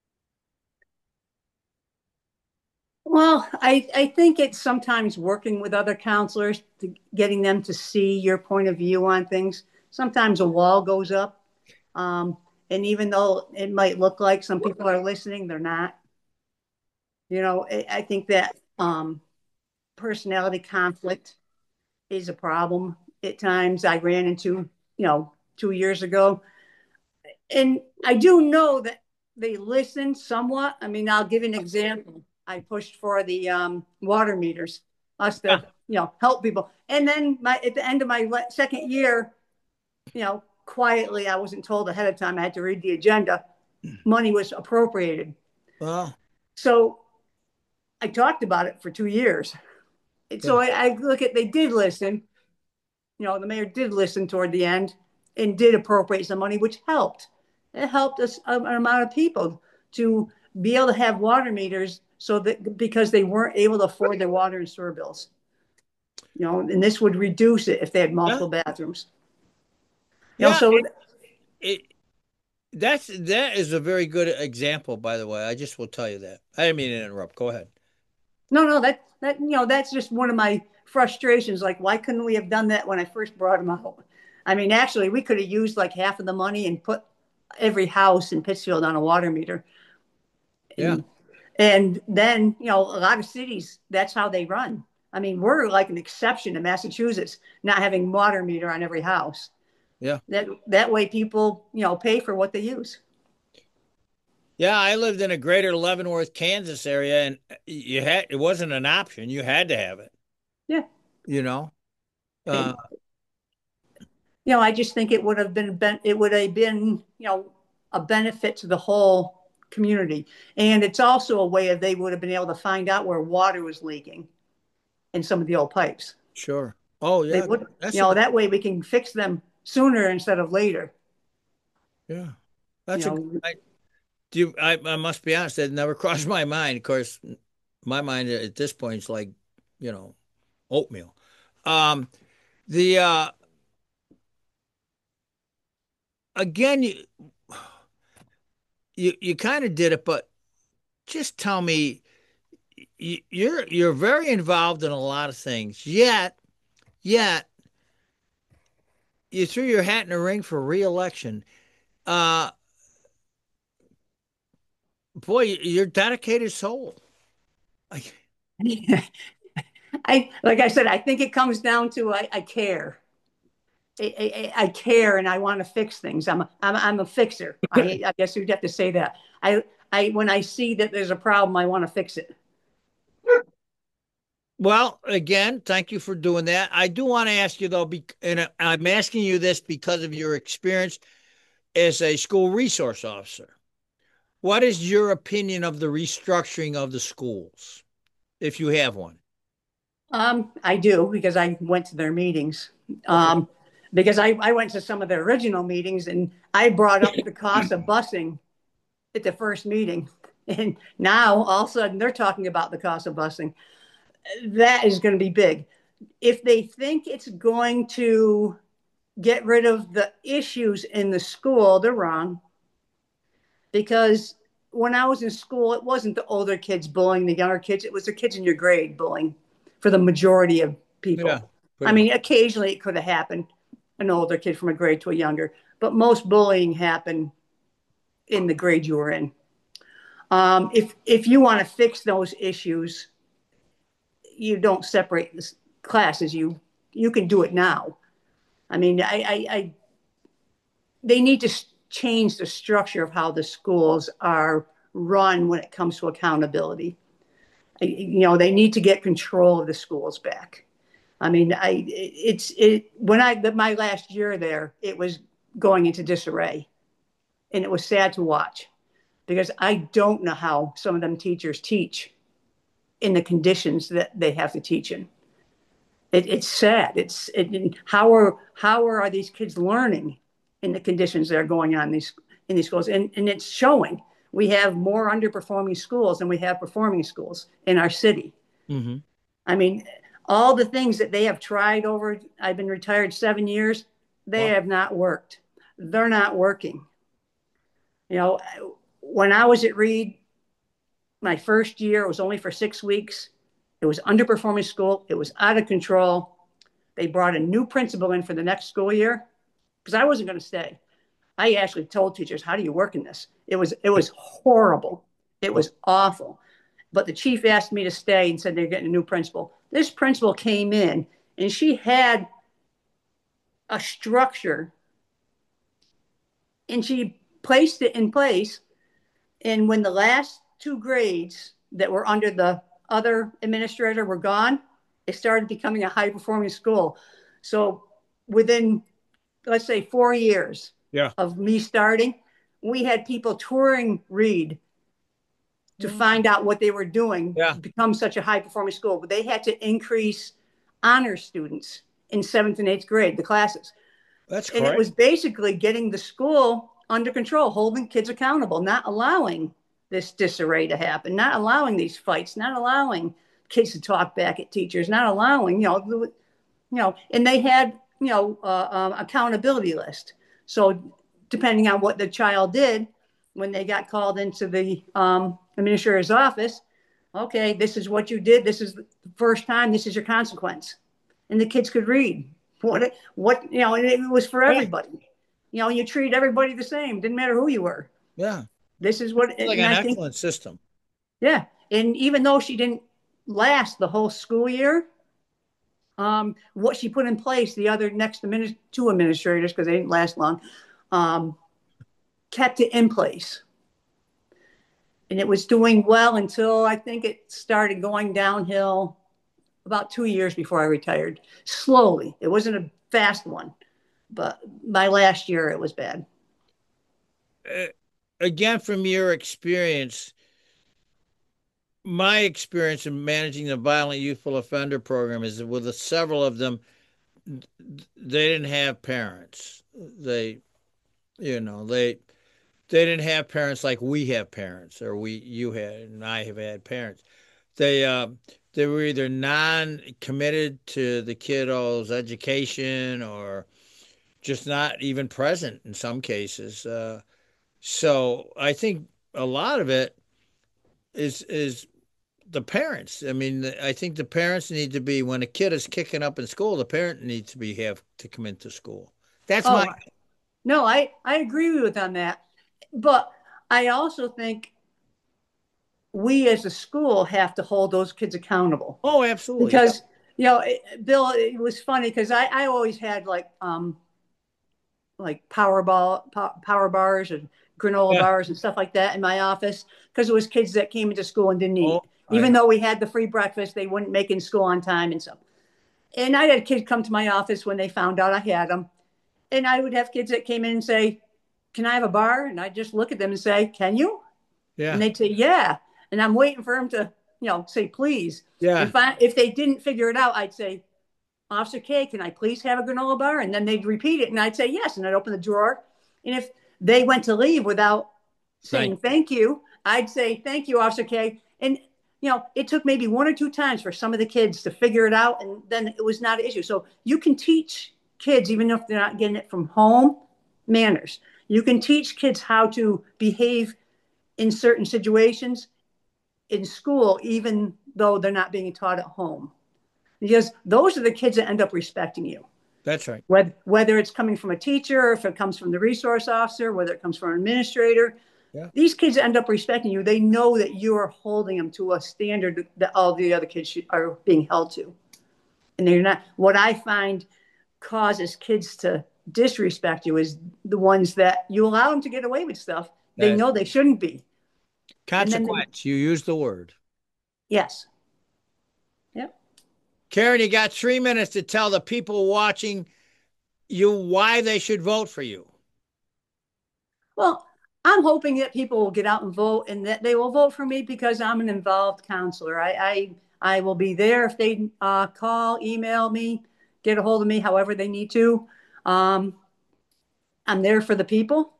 Well, I think it's sometimes working with other counselors, getting them to see your point of view on things. Sometimes a wall goes up. And even though it might look like some people are listening, they're not. I think that personality conflict is a problem at times. I ran into, 2 years ago. And I do know that they listen somewhat. I mean, I'll give you an example. I pushed for the water meters, us to, help people. And then at the end of my second year, quietly, I wasn't told ahead of time. I had to read the agenda. Money was appropriated. Wow. So I talked about it for 2 years. And so I look at, they did listen. The mayor did listen toward the end and did appropriate some money, which helped. It helped us an amount of people to be able to have water meters so that because they weren't able to afford their water and sewer bills. And this would reduce it if they had multiple bathrooms. Yeah, So it, that is a very good example, by the way. I just will tell you that. I didn't mean to interrupt. Go ahead. no, that's just one of my frustrations. Like, why couldn't we have done that when I first brought them out? I mean, actually, we could have used like half of the money and put every house in Pittsfield on a water meter. Yeah. And then, a lot of cities, that's how they run. I mean, we're like an exception to Massachusetts, not having water meter on every house. Yeah. That way people, pay for what they use. Yeah, I lived in a greater Leavenworth, Kansas area, and it wasn't an option. You had to have it. Yeah. Uh, I just think it would have been, a benefit to the whole community. And it's also a way of they would have been able to find out where water was leaking in some of the old pipes. Sure. Oh, yeah. They would, that way we can fix them sooner instead of later. Yeah. I must be honest, that never crossed my mind. Of course, my mind at this point is like, oatmeal. Again, you kind of did it, but just tell me, you're very involved in a lot of things. Yet you threw your hat in the ring for re-election. Boy, you're a dedicated soul. Like I said, I think it comes down to I care. I care and I want to fix things. I'm a fixer. I guess you'd have to say that. When I see that there's a problem, I want to fix it. Well, again, thank you for doing that. I do want to ask you though, and I'm asking you this because of your experience as a school resource officer. What is your opinion of the restructuring of the schools, if you have one? I do, because I went to their meetings. Because I went to some of their original meetings and I brought up the cost of busing at the first meeting. And now all of a sudden they're talking about the cost of busing. That is going to be big. If they think it's going to get rid of the issues in the school, they're wrong. Because when I was in school, it wasn't the older kids bullying the younger kids. It was the kids in your grade bullying for the majority of people. Yeah, I mean, occasionally it could have happened, an older kid from a grade to a younger, but most bullying happened in the grade you were in. If you want to fix those issues, you don't separate the classes. You can do it now. I mean, they need to change the structure of how the schools are run when it comes to accountability. They need to get control of the schools back. I mean, my last year there, it was going into disarray, and it was sad to watch because I don't know how some of them teachers teach in the conditions that they have to teach in. It's sad. How are these kids learning in the conditions that are going on in these schools? And it's showing. We have more underperforming schools than we have performing schools in our city. Mm-hmm. I mean, all the things that they have tried over, I've been retired 7 years, they have not worked. They're not working. When I was at Reed, my first year, it was only for 6 weeks. It was underperforming school. It was out of control. They brought a new principal in for the next school year because I wasn't going to stay. I actually told teachers, how do you work in this? It was horrible. It was awful. But the chief asked me to stay and said they're getting a new principal. This principal came in and she had a structure and she placed it in place. And when the last 2 grades that were under the other administrator were gone, it started becoming a high performing school. So within, let's say, 4 years of me starting, we had people touring Reed to find out what they were doing to become such a high performing school. But they had to increase honor students in 7th and 8th grade, the classes. That's correct. And it was basically getting the school under control, holding kids accountable, not allowing this disarray to happen, not allowing these fights, not allowing kids to talk back at teachers, not allowing, and they had, accountability list. So depending on what the child did, when they got called into the administrator's office, okay, this is what you did. This is the first time. This is your consequence. And the kids could read what and it was for everybody. You treat everybody the same. Didn't matter who you were. Yeah. This is what. It's like an excellent system. Yeah. And even though she didn't last the whole school year, what she put in place, the other two administrators, because they didn't last long, kept it in place. And it was doing well until I think it started going downhill about 2 years before I retired. Slowly. It wasn't a fast one, but my last year it was bad. Again, from your experience, my experience in managing the violent youthful offender program is that with several of them, they didn't have parents. They didn't have parents like we have parents, or you had, and I have had parents. They were either non-committed to the kiddo's education or just not even present in some cases. So I think a lot of it is the parents. I mean, I think the parents need to be, when a kid is kicking up in school, the parent needs to have to come into school. That's No, I agree with on that. But I also think we as a school have to hold those kids accountable. Oh, absolutely. Because, Bill, it was funny because I always had like power bars and granola bars and stuff like that in my office, because it was kids that came into school and didn't eat. Even though we had the free breakfast, they wouldn't make it in school on time and stuff. And I had kids come to my office when they found out I had them. And I would have kids that came in and say, "Can I have a bar?" And I'd just look at them and say, "Can you?" Yeah. And they'd say, "Yeah." And I'm waiting for them to, say, "Please." Yeah. If they didn't figure it out, I'd say, "Officer K, can I please have a granola bar?" And then they'd repeat it. And I'd say, "Yes." And I'd open the drawer. And if they went to leave without saying thank you, I'd say, "Thank you, Officer K." And, it took maybe 1 or 2 times for some of the kids to figure it out. And then it was not an issue. So you can teach kids, even if they're not getting it from home, manners. You can teach kids how to behave in certain situations in school, even though they're not being taught at home. Because those are the kids that end up respecting you. That's right. Whether it's coming from a teacher, or if it comes from the resource officer, whether it comes from an administrator, these kids end up respecting you. They know that you are holding them to a standard that all the other kids are being held to. And they're not. What I find causes kids to disrespect you is the ones that you allow them to get away with stuff they know they shouldn't be. Consequence. You use the word. Yes. Yep. Karen, you got 3 minutes to tell the people watching you why they should vote for you. Well, I'm hoping that people will get out and vote, and that they will vote for me because I'm an involved counselor. I will be there if they call, email me, get a hold of me, however they need to. I'm there for the people.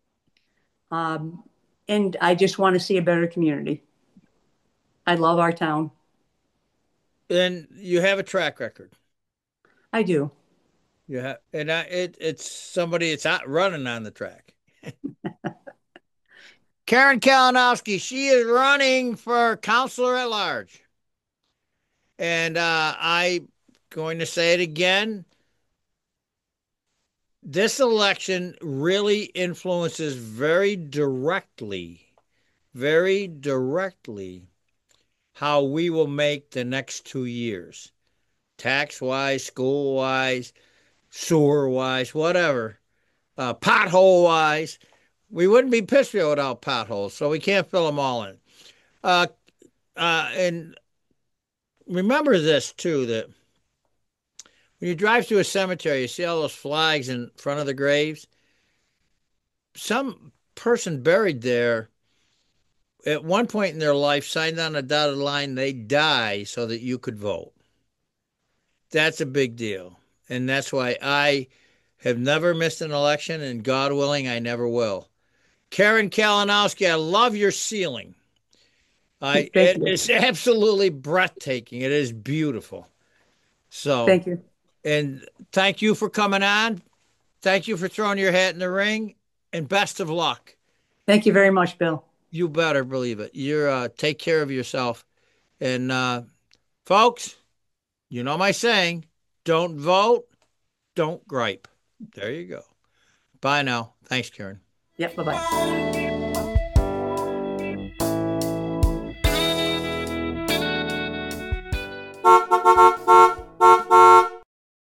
And I just want to see a better community. I love our town. And you have a track record. I do. Yeah, and it's somebody that's out running on the track. Karen Kalinowski, she is running for counselor at large. And I'm going to say it again. This election really influences very directly how we will make the next 2 years. Tax-wise, school-wise, sewer-wise, whatever. Pothole-wise. We wouldn't be Pittsfield without potholes, so we can't fill them all in. And remember this, too, that when you drive through a cemetery, you see all those flags in front of the graves. Some person buried there at one point in their life signed on a dotted line, they die so that you could vote. That's a big deal. And that's why I have never missed an election, and God willing, I never will. Karen Kalinowski, I love your ceiling. It is absolutely breathtaking. It is beautiful. So thank you. And thank you for coming on. thank you for throwing your hat in the ring, and best of luck. Thank you very much, Bill. You better believe it. You're take care of yourself. And folks, you know my saying, don't vote, don't gripe. There you go. Bye now. Thanks, Karen. Yep, bye-bye.